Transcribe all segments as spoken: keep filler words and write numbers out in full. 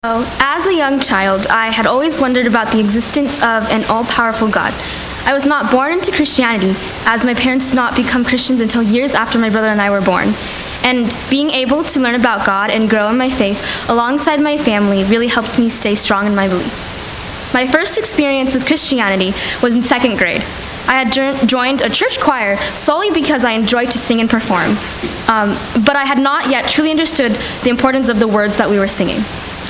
So, as a young child, I had always wondered about the existence of an all-powerful God. I was not born into Christianity, as my parents did not become Christians until years after my brother and I were born. And being able to learn about God and grow in my faith alongside my family really helped me stay strong in my beliefs. My first experience with Christianity was in second grade. I had jo- joined a church choir solely because I enjoyed to sing and perform, um, but I had not yet truly understood the importance of the words that we were singing.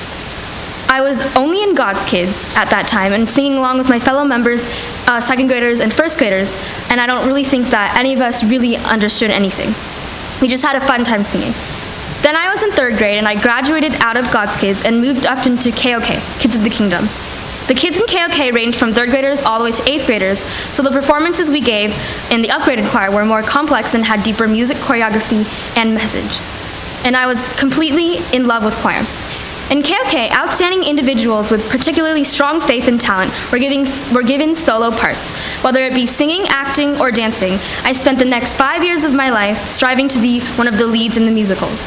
I was only in God's Kids at that time and singing along with my fellow members, uh, second graders and first graders, and I don't really think that any of us really understood anything. We just had a fun time singing. Then I was in third grade and I graduated out of God's Kids and moved up into K O K, Kids of the Kingdom. The kids in K O K ranged from third graders all the way to eighth graders, so the performances we gave in the upgraded choir were more complex and had deeper music, choreography, and message. And I was completely in love with choir. In K O K, outstanding individuals with particularly strong faith and talent were, giving, were given solo parts. Whether it be singing, acting, or dancing, I spent the next five years of my life striving to be one of the leads in the musicals.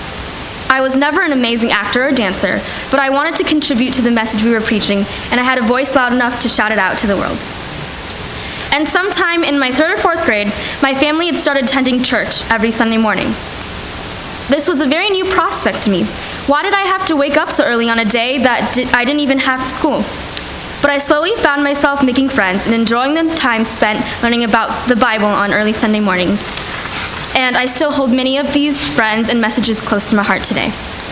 I was never an amazing actor or dancer, but I wanted to contribute to the message we were preaching, and I had a voice loud enough to shout it out to the world. And sometime in my third or fourth grade, my family had started attending church every Sunday morning. This was a very new prospect to me. Why did I have to wake up so early on a day that di- I didn't even have school? But I slowly found myself making friends and enjoying the time spent learning about the Bible on early Sunday mornings. And I still hold many of these friends and messages close to my heart today.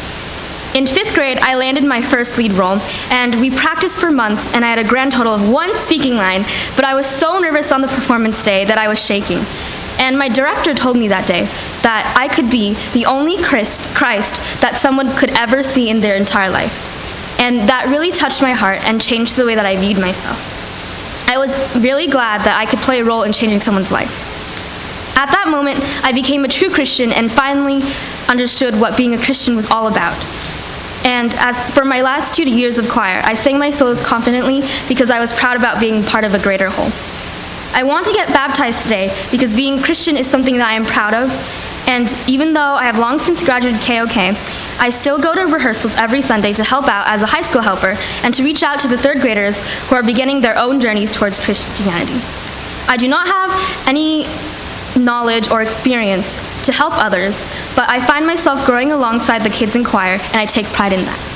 In fifth grade, I landed my first lead role, and we practiced for months, and I had a grand total of one speaking line, but I was so nervous on the performance day that I was shaking. And my director told me that day that I could be the only Christ, Christ that someone could ever see in their entire life. And that really touched my heart and changed the way that I viewed myself. I was really glad that I could play a role in changing someone's life. At that moment, I became a true Christian and finally understood what being a Christian was all about. And as for my last two years of choir, I sang my solos confidently because I was proud about being part of a greater whole. I want to get baptized today because being Christian is something that I am proud of, and even though I have long since graduated K O K, I still go to rehearsals every Sunday to help out as a high school helper and to reach out to the third graders who are beginning their own journeys towards Christianity. I do not have any knowledge or experience to help others, but I find myself growing alongside the kids in choir, and I take pride in that.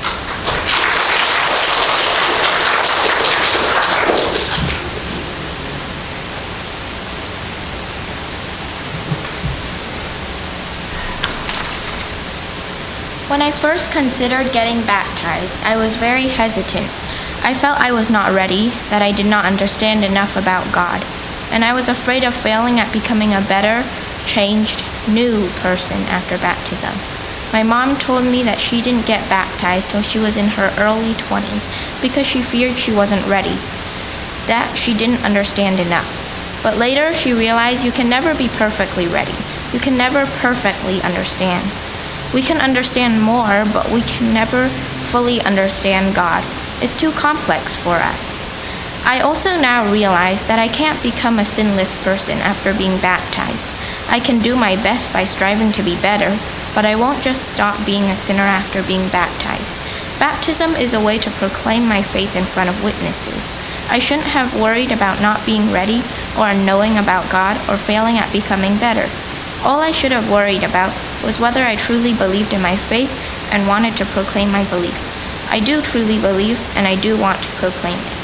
When I first considered getting baptized, I was very hesitant. I felt I was not ready, that I did not understand enough about God, and I was afraid of failing at becoming a better, changed, new person after baptism. My mom told me that she didn't get baptized till she was in her early twenties because she feared she wasn't ready, that she didn't understand enough. But later she realized you can never be perfectly ready. You can never perfectly understand. We can understand more, but we can never fully understand God. It's too complex for us. I also now realize that I can't become a sinless person after being baptized. I can do my best by striving to be better, but I won't just stop being a sinner after being baptized. Baptism is a way to proclaim my faith in front of witnesses. I shouldn't have worried about not being ready or knowing about God or failing at becoming better. All I should have worried about was whether I truly believed in my faith and wanted to proclaim my belief. I do truly believe, and I do want to proclaim it.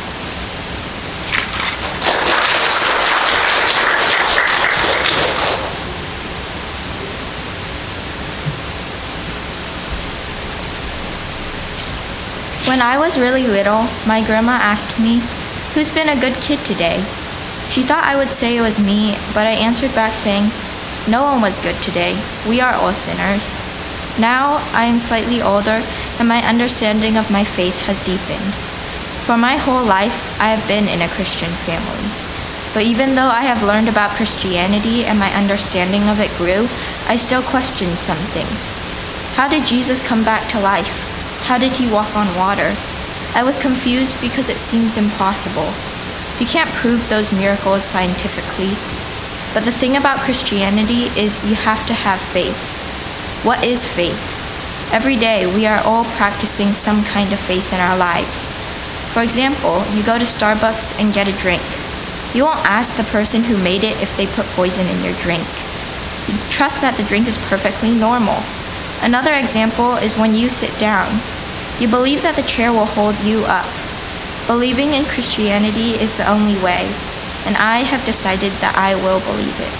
When I was really little, my grandma asked me, "Who's been a good kid today?" She thought I would say it was me, but I answered back saying, "No one was good today. We are all sinners." Now I am slightly older, and my understanding of my faith has deepened. For my whole life, I have been in a Christian family. But even though I have learned about Christianity and my understanding of it grew, I still question some things. How did Jesus come back to life? How did he walk on water? I was confused because it seems impossible. You can't prove those miracles scientifically. But the thing about Christianity is you have to have faith. What is faith? Every day, we are all practicing some kind of faith in our lives. For example, you go to Starbucks and get a drink. You won't ask the person who made it if they put poison in your drink. You trust that the drink is perfectly normal. Another example is when you sit down. You believe that the chair will hold you up. Believing in Christianity is the only way, and I have decided that I will believe it.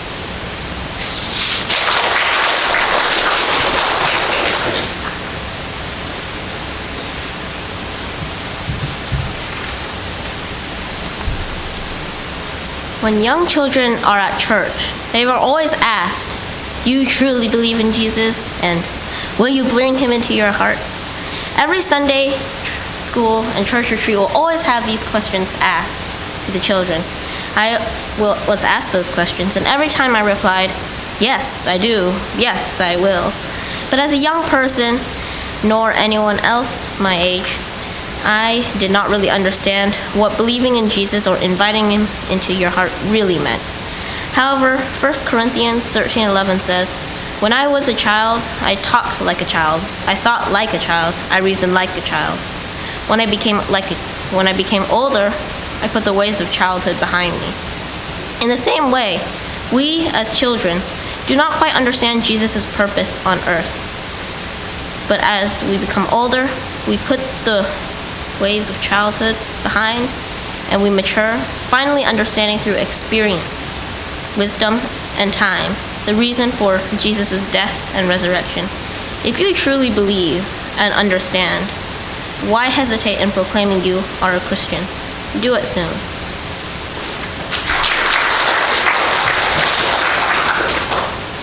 When young children are at church, they are always asked, "Do you truly believe in Jesus?" and "Will you bring him into your heart?" Every Sunday school and church retreat will always have these questions asked to the children. I will, was asked those questions, and every time I replied, "Yes, I do. Yes, I will." But as a young person, nor anyone else my age, I did not really understand what believing in Jesus or inviting him into your heart really meant. However, First Corinthians thirteen eleven says, "When I was a child, I talked like a child. I thought like a child. I reasoned like a child. When I became like a, when I became older, I put the ways of childhood behind me." In the same way, we as children do not quite understand Jesus' purpose on earth. But as we become older, we put the ways of childhood behind, and we mature, finally understanding through experience, wisdom, and time the reason for Jesus' death and resurrection. If you truly believe and understand, why hesitate in proclaiming you are a Christian? Do it soon.